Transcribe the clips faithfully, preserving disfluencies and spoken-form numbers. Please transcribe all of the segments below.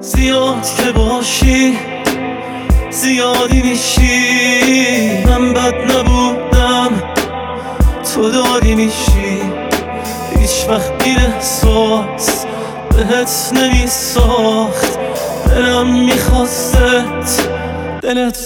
زیاد که باشی زیادی میشی، من بد نبودم تو داری میشی. هیچ وقت این احساس بهت نمیساخت، دلم میخواست دلت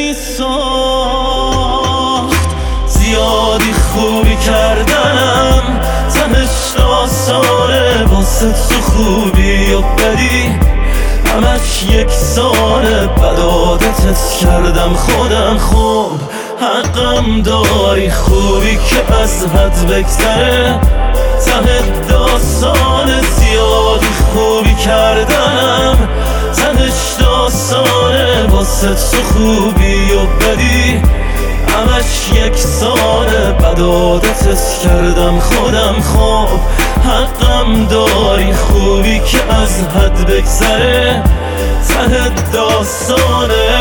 نمیساخت. زیادی خوبی کردم تهش آسانه، واسه تو خوبی و بدی همش یکسانه. بد عادتت کردم خودم، خوب حقم داری. خوبی که از حد بگذره ته داستانه. زیادی خوبی کردم تهش داستانه، واسه تو خوبی و بدی همش یکسانه. بد عادتت کردم خودم، خوب حقم داری. خوبی که از حد بگذره ته داستانه.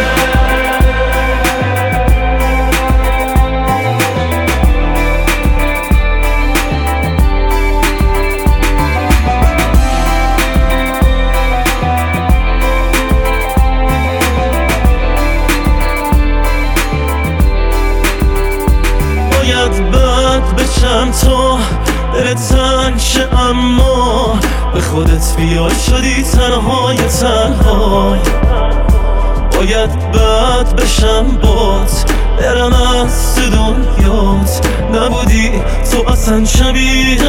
باید بد بشم تو دلت تنگ شه، اما به خودت بیای شدی تنهای تنهای. باید بد بشم بات برم از تو دنیات، نبودی تو اصلا شبیه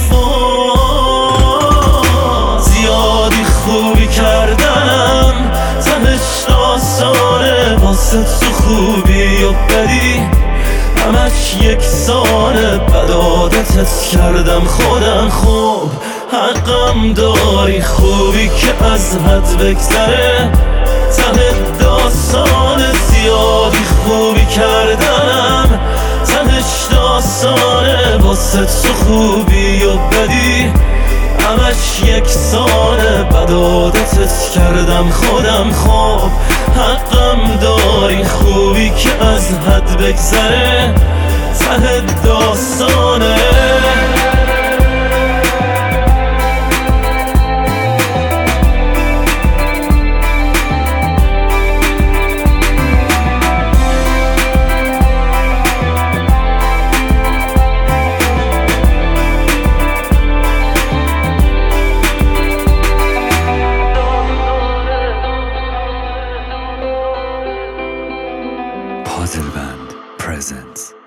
حرفات. زیادی خوبی کردم تهش داستانه، واسه تو خوبی و بدی همش یکسانه. بد عادتت کردم خودم، خوب حقم داری. خوبی که از حد بگذره ته داستانه. زیادی خوبی کردم تهش داستانه، واسه تو خوبی و بدی همش یکسانه. بد عادتت کردم خودم، خوب حقم داری. خوبی که از حد بگذره ته داستانه. Puzzle Band presents